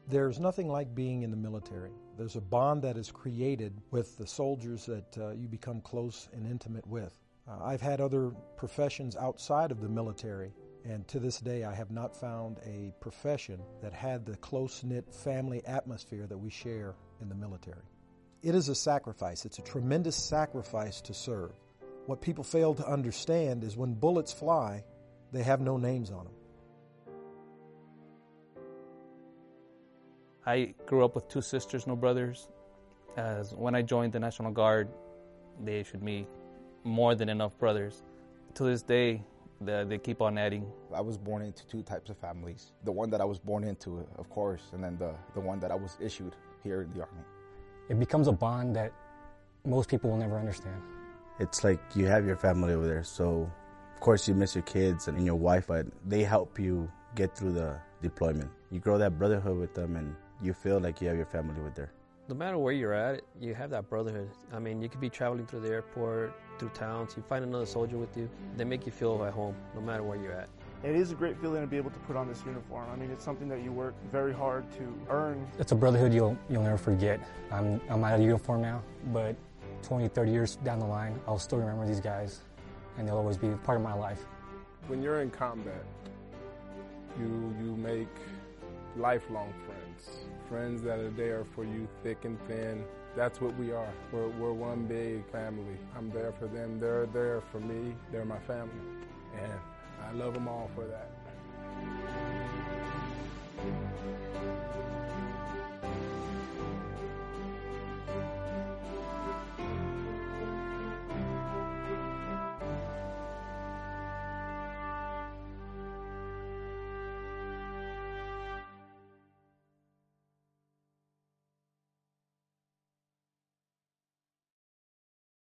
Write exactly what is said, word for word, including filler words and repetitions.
There's nothing like being in the military. There's a bond that is created with the soldiers that uh, you become close and intimate with. Uh, I've had other professions outside of the military, and to this day I have not found a profession that had the close-knit family atmosphere that we share in the military. It is a sacrifice. It's a tremendous sacrifice to serve. What people fail to understand is when bullets fly, they have no names on them. I grew up with two sisters, no brothers. As when I joined the National Guard, they issued me more than enough brothers. To this day, the, they keep on adding. I was born into two types of families. The one that I was born into, of course, and then the, the one that I was issued here in the Army. It becomes a bond that most people will never understand. It's like you have your family over there, so of course you miss your kids and your wife, but they help you get through the deployment. You grow that brotherhood with them and you feel like you have your family with there. No matter where you're at, you have that brotherhood. I mean, you could be traveling through the airport, through towns, you find another soldier with you. They make you feel at home, no matter where you're at. It is a great feeling to be able to put on this uniform. I mean, it's something that you work very hard to earn. It's a brotherhood you'll, you'll never forget. I'm, I'm out of uniform now, but twenty, thirty years down the line, I'll still remember these guys, and they'll always be part of my life. When you're in combat, you, you make lifelong friends. Friends that are there for you thick and thin. That's what we are. We're, we're one big family. I'm there for them. They're there for me. They're my family. And I love them all for that.